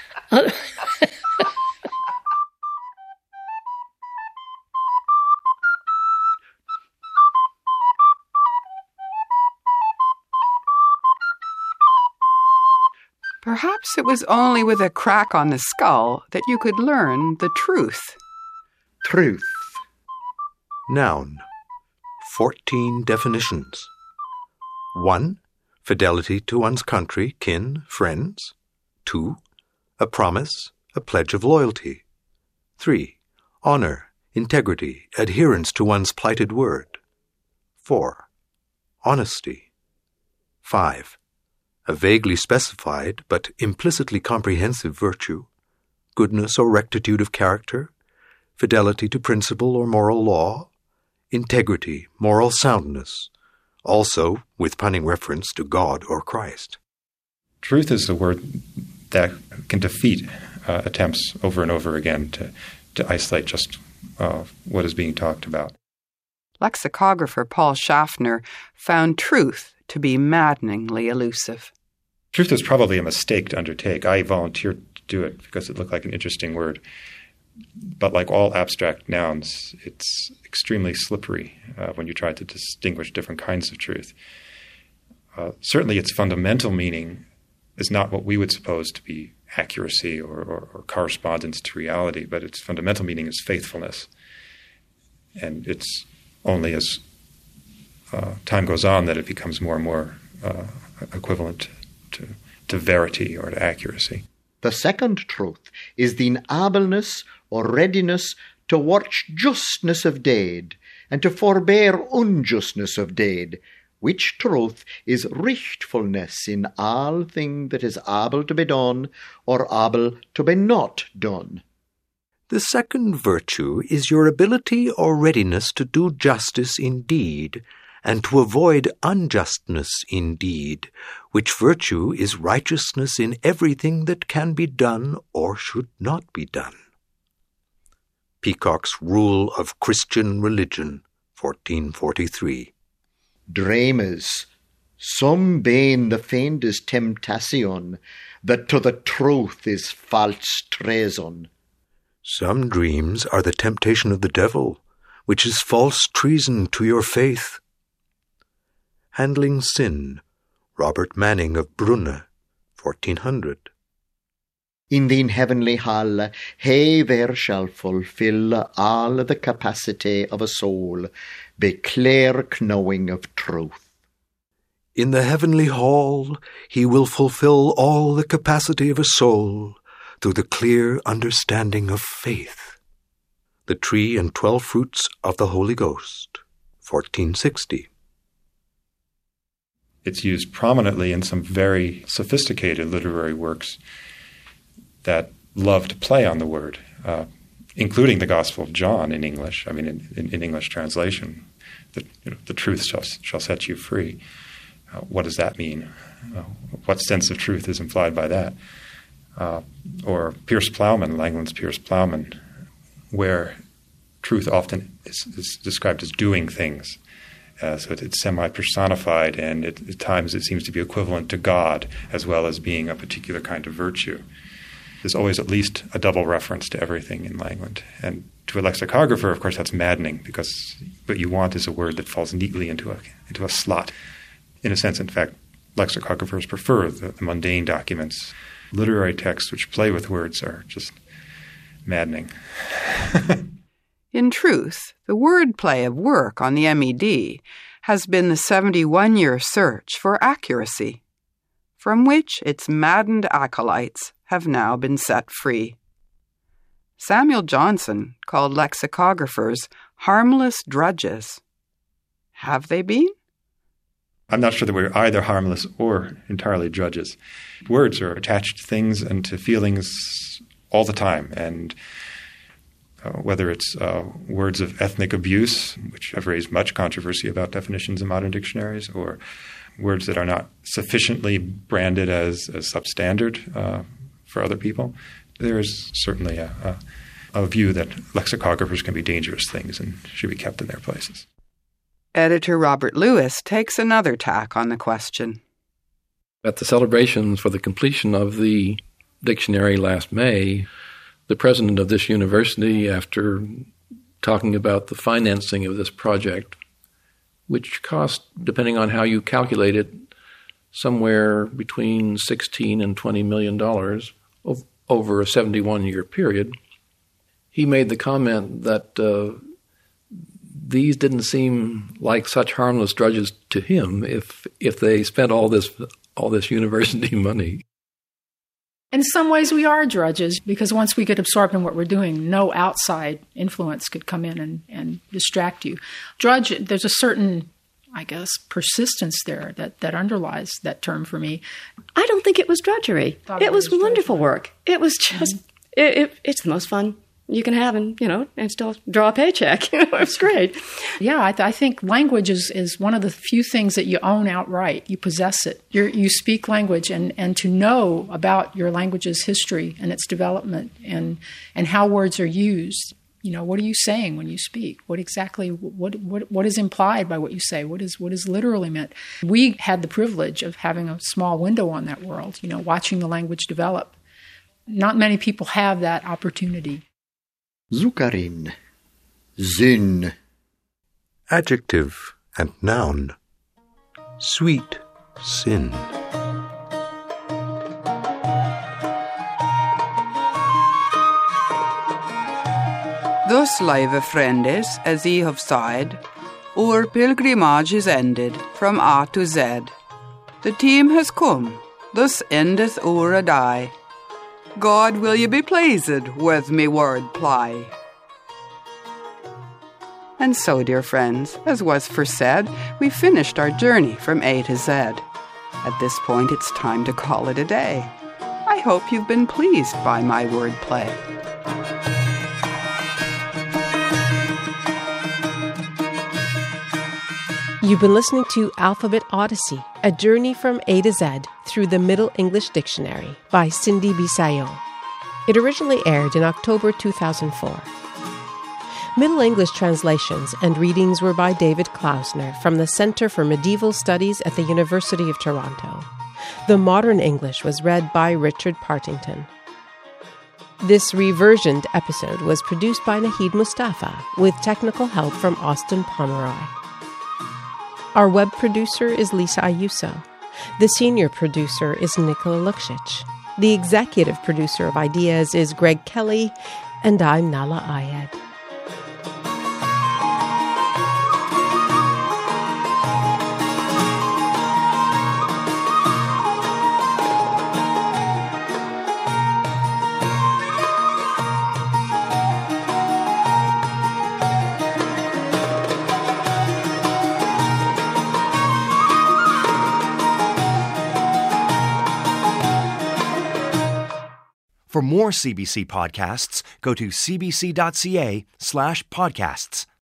Speaker 11: Perhaps it was only with a crack on the skull that you could learn the truth.
Speaker 6: Truth.
Speaker 7: Noun. Fourteen definitions. One, fidelity to one's country, kin, friends. Two, a promise, a pledge of loyalty. Three, honor, integrity, adherence to one's plighted word. Four, honesty. Five, a vaguely specified but implicitly comprehensive virtue, goodness or rectitude of character, fidelity to principle or moral law, integrity, moral soundness, also with punning reference to God or Christ.
Speaker 8: Truth is the word that can defeat uh, attempts over and over again to, to isolate just uh, what is being talked about.
Speaker 11: Lexicographer Paul Schaffner found truth to be maddeningly elusive.
Speaker 8: Truth is probably a mistake to undertake. I volunteered to do it because it looked like an interesting word. But like all abstract nouns, it's extremely slippery uh, when you try to distinguish different kinds of truth. Uh, certainly its fundamental meaning is not what we would suppose to be accuracy or, or, or correspondence to reality, but its fundamental meaning is faithfulness. And it's only as uh, time goes on that it becomes more and more uh, equivalent to, to verity or to accuracy.
Speaker 6: The second truth is the enableness or readiness to watch justness of deed, and to forbear unjustness of deed, which truth is richtfulness in all thing that is able to be done, or able to be not done.
Speaker 7: The second virtue is your ability or readiness to do justice in deed, and to avoid unjustness in deed, which virtue is righteousness in everything that can be done or should not be done. Peacock's Rule of Christian Religion, fourteen forty-three.
Speaker 6: Dreamers, some bane the faintest temptation, that to the truth is false treason.
Speaker 7: Some dreams are the temptation of the devil, which is false treason to your faith. Handling sin, Robert Manning of Brunne, fourteen hundred.
Speaker 6: In thine heavenly hall, he there shall fulfill all the capacity of a soul, be clear knowing of truth.
Speaker 7: In the heavenly hall he will fulfill all the capacity of a soul through the clear understanding of faith. The Tree and Twelve Fruits of the Holy Ghost, fourteen sixty.
Speaker 8: It's used prominently in some very sophisticated literary works that love to play on the word, uh, including the Gospel of John in English. I mean, in, in, in English translation, the, you know, the truth shall, shall set you free. Uh, what does that mean? Uh, what sense of truth is implied by that? Uh, or Piers Plowman, Langland's Piers Plowman, where truth often is, is described as doing things. Uh, so it, it's semi-personified, and it, at times it seems to be equivalent to God as well as being a particular kind of virtue. There's always at least a double reference to everything in Langland. And to a lexicographer, of course, that's maddening, because what you want is a word that falls neatly into a into a slot. In a sense, in fact, lexicographers prefer the, the mundane documents. Literary texts which play with words are just maddening.
Speaker 11: In truth, the wordplay of work on the M E D has been the seventy-one-year search for accuracy, from which its maddened acolytes have now been set free. Samuel Johnson called lexicographers harmless drudges. Have they been?
Speaker 8: I'm not sure that we're either harmless or entirely drudges. Words are attached to things and to feelings all the time, and uh, whether it's uh, words of ethnic abuse, which have raised much controversy about definitions in modern dictionaries, or words that are not sufficiently branded as, as substandard uh, for other people, there is certainly a, a, a view that lexicographers can be dangerous things and should be kept in their places.
Speaker 11: Editor Robert Lewis takes another tack on the question.
Speaker 12: At the celebrations for the completion of the dictionary last May, the president of this university, after talking about the financing of this project, which cost, depending on how you calculate it, somewhere between sixteen and twenty million dollars over a seventy-one-year period, he made the comment that uh, these didn't seem like such harmless drudges to him if if they spent all this all this university money.
Speaker 14: In some ways, we are drudges, because once we get absorbed in what we're doing, no outside influence could come in and, and distract you. Drudge, there's a certain, I guess, persistence there that, that underlies that term for me.
Speaker 13: I don't think it was drudgery. It, it was, was wonderful work. It was just, mm-hmm. it, it, it's the most fun you can have, and you know, and still draw a paycheck. You know, it's great.
Speaker 14: Yeah, I, th- I think language is, is one of the few things that you own outright. You possess it. You're, you speak language, and, and to know about your language's history and its development, and and how words are used. You know, what are you saying when you speak? What exactly what what what is implied by what you say? What is what is literally meant? We had the privilege of having a small window on that world. You know, watching the language develop. Not many people have that opportunity.
Speaker 6: Zuckerin, Sinn.
Speaker 7: Adjective and noun. Sweet sin.
Speaker 11: Thus, lieve friendes, as ye have said, our pilgrimage is ended from A to Z. The time has come, thus endeth our a day. God, will ye be pleased with me word play? And so, dear friends, as was foresaid, we finished our journey from A to Z. At this point, it's time to call it a day. I hope you've been pleased by my word play.
Speaker 5: You've been listening to Alphabet Odyssey, a journey from A to Z through the Middle English Dictionary by Cindy Bisaillon. It originally aired in October two thousand four. Middle English translations and readings were by David Klausner from the Centre for Medieval Studies at the University of Toronto. The Modern English was read by Richard Partington. This reversioned episode was produced by Nahid Mustafa with technical help from Austin Pomeroy. Our web producer is Lisa Ayuso. The senior producer is Nikola Luksic. The executive producer of Ideas is Greg Kelly, and I'm Nahlah Ayed.
Speaker 4: For more C B C podcasts, go to cbc.ca slash podcasts.